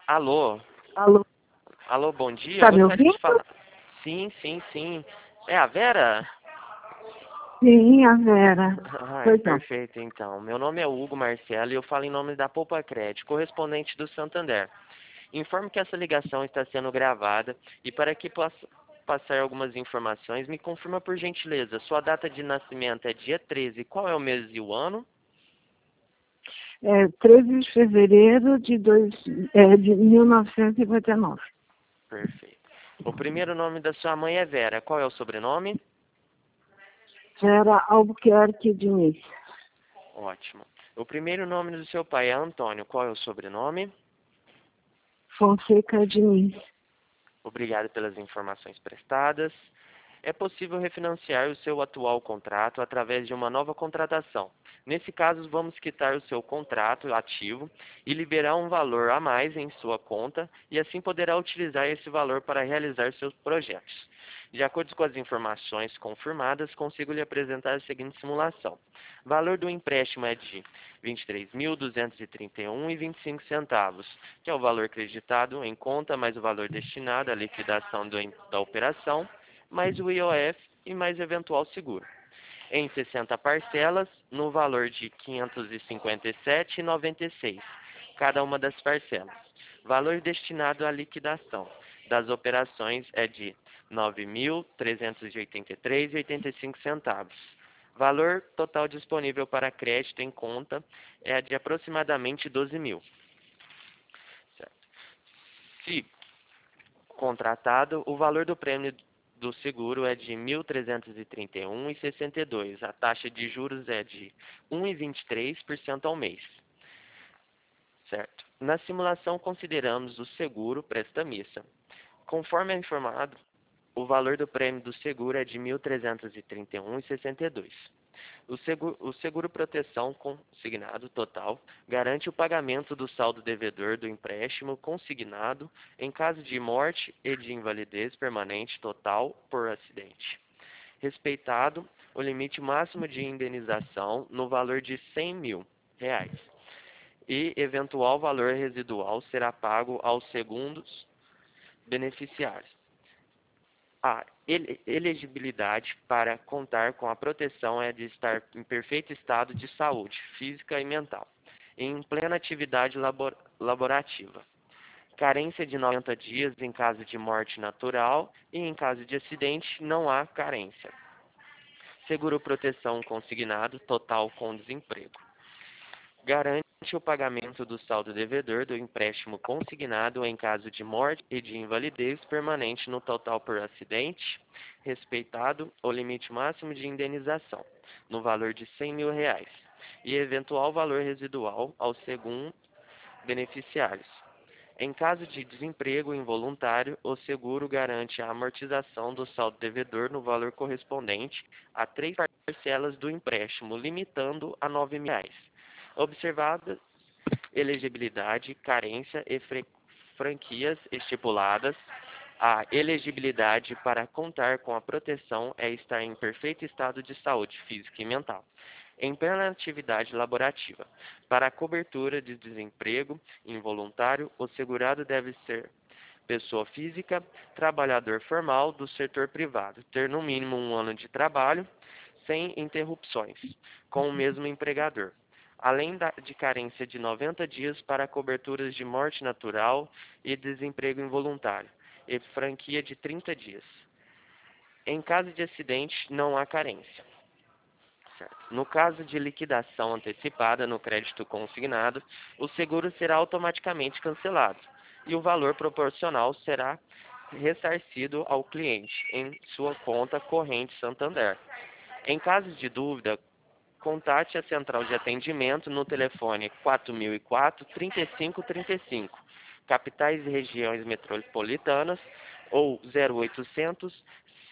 Alô? Alô, Alô, bom dia. Eu tá me gostaria ouvindo? de falar. Sim, sim, sim. É a Vera? Sim, a Vera. Ai, Pois não. perfeito, então. Meu nome é Hugo Marcelo e eu falo em nome da Poupa Crédito, correspondente do Santander. Informo que essa ligação está sendo gravada e para que possa passar algumas informações, me confirma por gentileza. Sua data de nascimento é dia 13. Qual é o mês e o ano? 13 de fevereiro de 1959. Perfeito. O primeiro nome da sua mãe é Vera. Qual é o sobrenome? Vera Albuquerque Diniz. Ótimo. O primeiro nome do seu pai é Antônio. Qual é o sobrenome? Fonseca Diniz. Obrigado pelas informações prestadas. É possível refinanciar o seu atual contrato através de uma nova contratação. Nesse caso, vamos quitar o seu contrato ativo e liberar um valor a mais em sua conta e assim poderá utilizar esse valor para realizar seus projetos. De acordo com as informações confirmadas, consigo lhe apresentar a seguinte simulação. O valor do empréstimo é de R$ 23.231,25, que é o valor creditado em conta mais o valor destinado à liquidação da operação, mais o IOF e mais eventual seguro. Em 60 parcelas, no valor de R$ 557,96, cada uma das parcelas. Valor destinado à liquidação das operações é de R$ 9.383,85. Valor total disponível para crédito em conta é de aproximadamente 12 mil. Certo. Se contratado, o valor do prêmio do seguro é de R$ 1.331,62. A taxa de juros é de 1,23% ao mês. Certo. Na simulação, consideramos o seguro presta-missa. Conforme é informado, o valor do prêmio do seguro é de R$ 1.331,62. O seguro proteção consignado total garante o pagamento do saldo devedor do empréstimo consignado em caso de morte e de invalidez permanente total por acidente. Respeitado o limite máximo de indenização no valor de R$ 100 mil e eventual valor residual será pago aos segundos beneficiários. A elegibilidade para contar com a proteção é de estar em perfeito estado de saúde física e mental, em plena atividade laborativa. Carência de 90 dias em caso de morte natural e em caso de acidente não há carência. Seguro proteção consignado total com desemprego. Garante o pagamento do saldo devedor do empréstimo consignado em caso de morte e de invalidez permanente no total por acidente, respeitado o limite máximo de indenização, no valor de R$ 100 mil, e eventual valor residual aos segundos beneficiários. Em caso de desemprego involuntário, o seguro garante a amortização do saldo devedor no valor correspondente a 3 parcelas do empréstimo, limitando a R$ 9 mil. Observada elegibilidade, carência e franquias estipuladas, a elegibilidade para contar com a proteção é estar em perfeito estado de saúde física e mental, em plena atividade laborativa. Para a cobertura de desemprego involuntário, o segurado deve ser pessoa física, trabalhador formal do setor privado, ter no mínimo 1 ano de trabalho, sem interrupções, com o mesmo empregador, além de carência de 90 dias para coberturas de morte natural e desemprego involuntário, e franquia de 30 dias. Em caso de acidente, não há carência. Certo. No caso de liquidação antecipada no crédito consignado, o seguro será automaticamente cancelado e o valor proporcional será ressarcido ao cliente em sua conta corrente Santander. Em caso de dúvida, contate a central de atendimento no telefone 4004-3535, capitais e regiões metropolitanas, ou 0800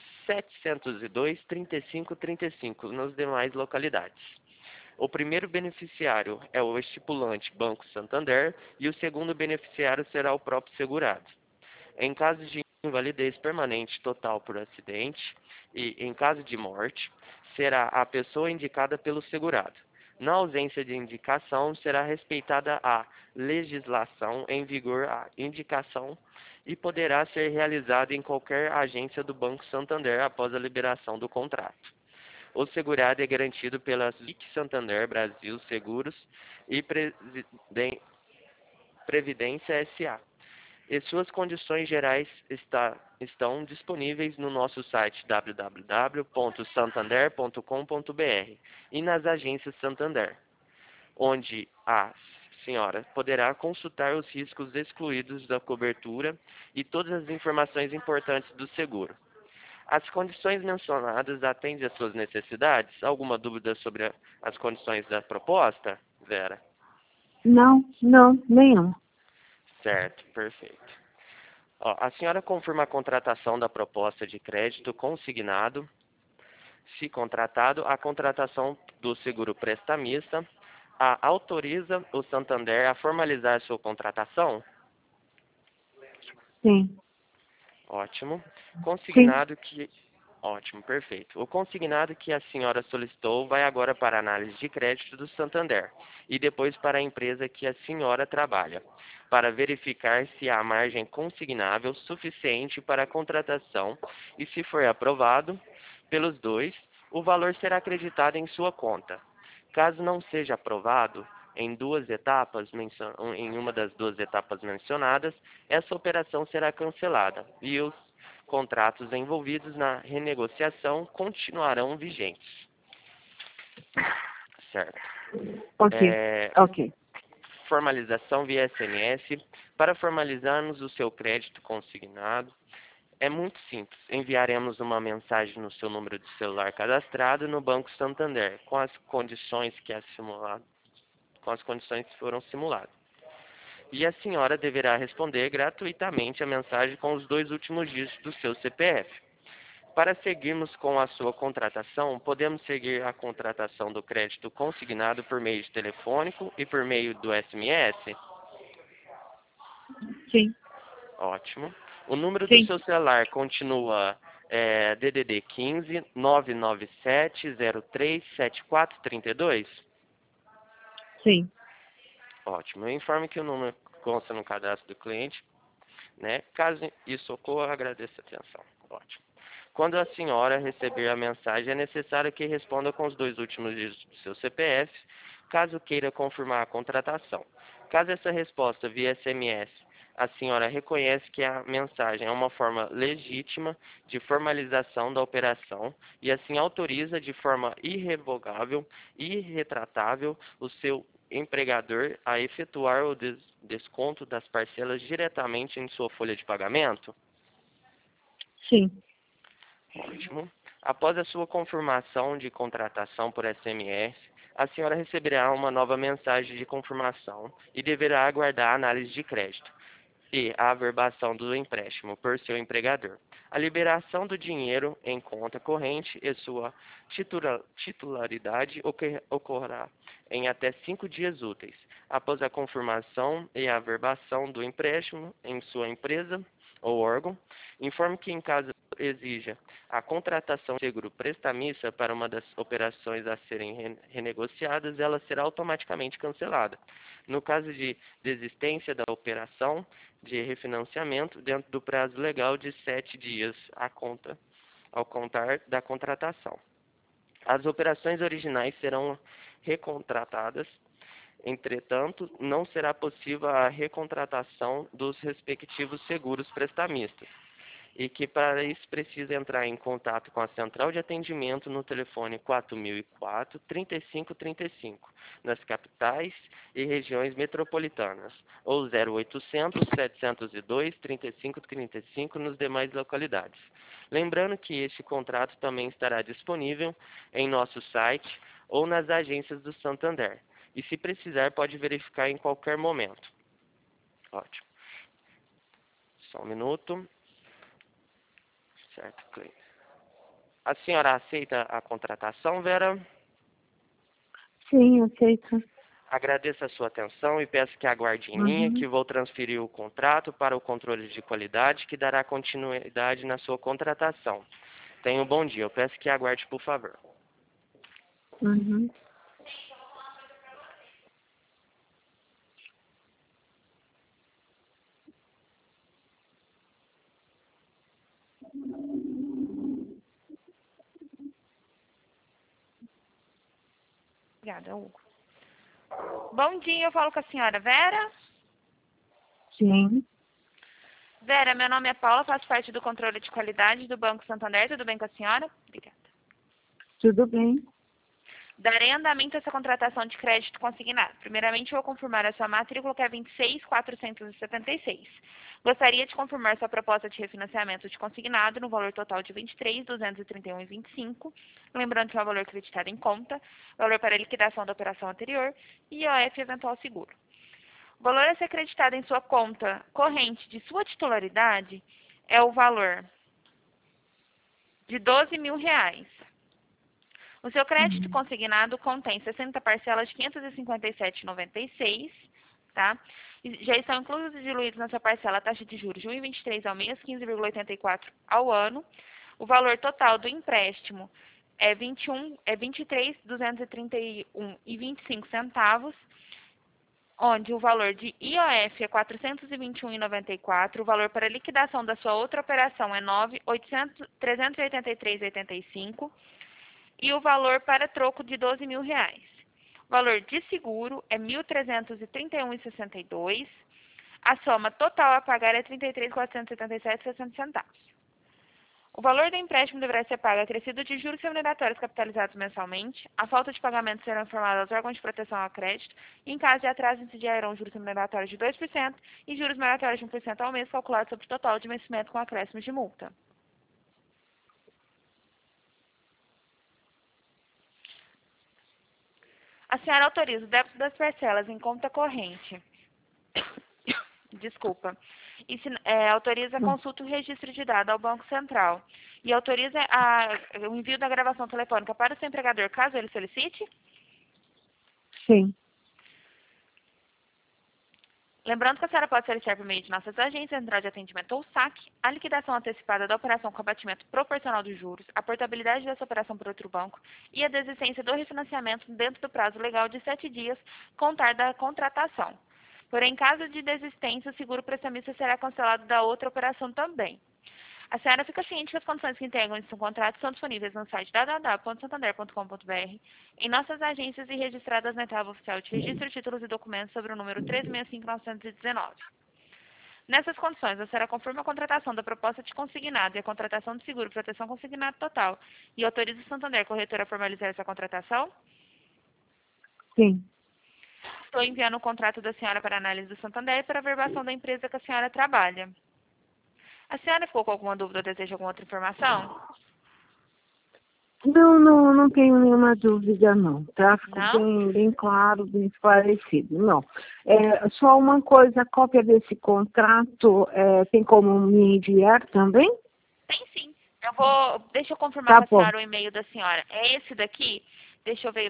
702 3535 nas demais localidades. O primeiro beneficiário é o estipulante Banco Santander e o segundo beneficiário será o próprio segurado. Em caso de invalidez permanente total por acidente e em caso de morte, será a pessoa indicada pelo segurado. Na ausência de indicação, será respeitada a legislação em vigor a indicação e poderá ser realizada em qualquer agência do Banco Santander após a liberação do contrato. O segurado é garantido pela SIC Santander Brasil Seguros e Previdência S.A. E suas condições gerais estão disponíveis no nosso site www.santander.com.br e nas agências Santander, onde a senhora poderá consultar os riscos excluídos da cobertura e todas as informações importantes do seguro. As condições mencionadas atendem às suas necessidades? Alguma dúvida sobre as condições da proposta, Vera? Não, não, nenhum. Certo, perfeito. Ó, a senhora confirma a contratação da proposta de crédito consignado, se contratado, a contratação do seguro prestamista, autoriza o Santander a formalizar sua contratação? Sim, Ótimo. sim, Ótimo, perfeito. O consignado que a senhora solicitou vai agora para a análise de crédito do Santander e depois para a empresa que a senhora trabalha, para verificar se há margem consignável suficiente para a contratação e, se for aprovado pelos dois, o valor será acreditado em sua conta. Caso não seja aprovado em uma das duas etapas mencionadas, essa operação será cancelada e os contratos envolvidos na renegociação continuarão vigentes. Certo. ok, ok. Formalização via SMS. Para formalizarmos o seu crédito consignado, é muito simples. Enviaremos uma mensagem no seu número de celular cadastrado no Banco Santander, com as condições que foram simuladas. E a senhora deverá responder gratuitamente a mensagem com os 2 últimos dígitos do seu CPF. Para seguirmos com a sua contratação, podemos seguir a contratação do crédito consignado por meio de telefônico e por meio do SMS? Sim, Ótimo. O número do sim, seu celular continua DDD 15 997 03 7432? sim. Ótimo. Eu informo que o número consta no cadastro do cliente, né? Caso isso ocorra, agradeço a atenção. Ótimo. Quando a senhora receber a mensagem, é necessário que responda com os 2 últimos dígitos do seu CPF, caso queira confirmar a contratação. Caso essa resposta via SMS, a senhora reconhece que a mensagem é uma forma legítima de formalização da operação e assim autoriza de forma irrevogável e irretratável o seu empregador a efetuar o desconto das parcelas diretamente em sua folha de pagamento? Sim, Ótimo. Após a sua confirmação de contratação por SMS, a senhora receberá uma nova mensagem de confirmação e deverá aguardar a análise de crédito e a averbação do empréstimo por seu empregador. A liberação do dinheiro em conta corrente e sua titularidade ocorrerá em até 5 dias úteis, após a confirmação e a averbação do empréstimo em sua empresa ou órgão. Informe que, em caso exija a contratação de seguro prestamista para uma das operações a serem renegociadas, ela será automaticamente cancelada. No caso de desistência da operação de refinanciamento, dentro do prazo legal de 7 dias ao contar da contratação. As operações originais serão recontratadas. Entretanto, não será possível a recontratação dos respectivos seguros prestamistas, e que para isso precisa entrar em contato com a central de atendimento no telefone 4004 3535, nas capitais e regiões metropolitanas, ou 0800 702 3535 nos demais localidades. Lembrando que este contrato também estará disponível em nosso site ou nas agências do Santander, e se precisar pode verificar em qualquer momento. Ótimo. Só um minuto. Certo, Cleide. A senhora aceita a contratação, Vera? sim, aceito. Agradeço a sua atenção e peço que aguarde em linha, Uhum. que vou transferir o contrato para o controle de qualidade, que dará continuidade na sua contratação. Tenha um bom dia. Eu peço que aguarde, por favor. Uhum. Obrigada, Hugo. Bom dia, eu falo com a senhora Vera. Sim. Vera, meu nome é Paula, faço parte do controle de qualidade do Banco Santander. Tudo bem com a senhora? Obrigada. Tudo bem. Darei andamento a essa contratação de crédito consignado. Primeiramente, vou confirmar a sua matrícula, que é 26.476. Gostaria de confirmar sua proposta de refinanciamento de consignado no valor total de R$ 23.231,25. Lembrando que é o valor acreditado em conta, valor para liquidação da operação anterior e IOF eventual seguro. O valor a ser acreditado em sua conta corrente de sua titularidade é o valor de R$ 12.000. O seu crédito consignado contém 60 parcelas de R$ 557,96, tá? E já estão inclusos e diluídos nessa parcela a taxa de juros de 1,23 ao mês, 15,84 ao ano. O valor total do empréstimo é R$ 23.231,25, onde o valor de IOF é R$ 421,94, o valor para liquidação da sua outra operação é R$ 383,85 e o valor para troco de R$ 12.000. O valor de seguro é R$ 1.331,62. A soma total a pagar é R$ 33.477,60. O valor do empréstimo deverá ser pago acrescido de juros remuneratórios capitalizados mensalmente. A falta de pagamento será informada aos órgãos de proteção ao crédito. E, em caso de atraso, incidirão juros remuneratórios de 2% e juros moratórios de 1% ao mês, calculados sobre o total de vencimento com acréscimos de multa. A senhora autoriza o débito das parcelas em conta corrente. Desculpa. E autoriza a consulta e o registro de dados ao Banco Central. E autoriza o envio da gravação telefônica para o seu empregador, caso ele solicite? Sim. Lembrando que a senhora pode solicitar por meio de nossas agências, central de atendimento ou saque, a liquidação antecipada da operação com abatimento proporcional dos juros, a portabilidade dessa operação por outro banco e a desistência do refinanciamento dentro do prazo legal de 7 dias, contar da contratação. Porém, em caso de desistência, o seguro prestamista será cancelado da outra operação também. A senhora fica ciente que as condições que integram esse contrato são disponíveis no site www.santander.com.br, em nossas agências e registradas na etapa oficial de registro de títulos e documentos sobre o número 365.919. Nessas condições, a senhora confirma a contratação da proposta de consignado e a contratação de seguro proteção consignado total e autoriza o Santander Corretora a formalizar essa contratação? Sim. Estou enviando o contrato da senhora para análise do Santander e para a averbação da empresa que a senhora trabalha. A senhora ficou com alguma dúvida ou deseja alguma outra informação? Não tenho nenhuma dúvida, não. Tá? Ficou Não? bem claro, bem esclarecido. Não. Só uma coisa, a cópia desse contrato tem como me enviar também? Tem sim. Deixa eu confirmar Tá com a bom. senhora o e-mail da senhora. É esse daqui? Deixa eu ver,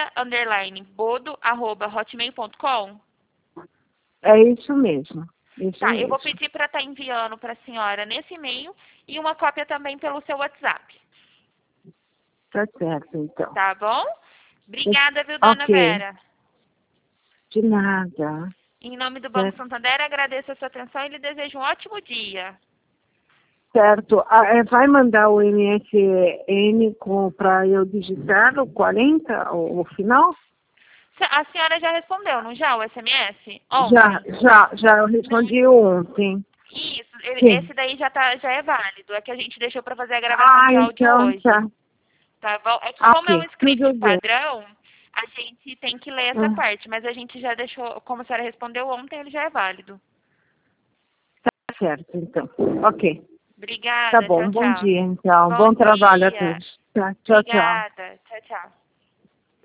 vera_bodo@hotmail.com. É isso mesmo. Tá, eu vou pedir para estar enviando para a senhora nesse e-mail e uma cópia também pelo seu WhatsApp. Tá certo, então. Tá bom? Obrigada, viu, dona Ok. Vera? De nada. Em nome do Banco Santander, agradeço a sua atenção e lhe desejo um ótimo dia. Certo. Vai mandar o MSN para eu digitar o 40, o final? A senhora já respondeu, não já, o SMS? Já. Eu respondi ontem. Isso, Sim. esse daí já é válido. É que a gente deixou para fazer a gravação de áudio então hoje. Tá bom? É que Ok, como é um script tudo bem. padrão, a gente tem que ler essa parte. Mas a gente já deixou, como a senhora respondeu ontem, ele já é válido. Tá certo, então. Ok. Obrigada, Tá bom, tchau, bom tchau. dia, então. Bom trabalho a todos. Tá, tchau, tchau. Obrigada, tchau, tchau.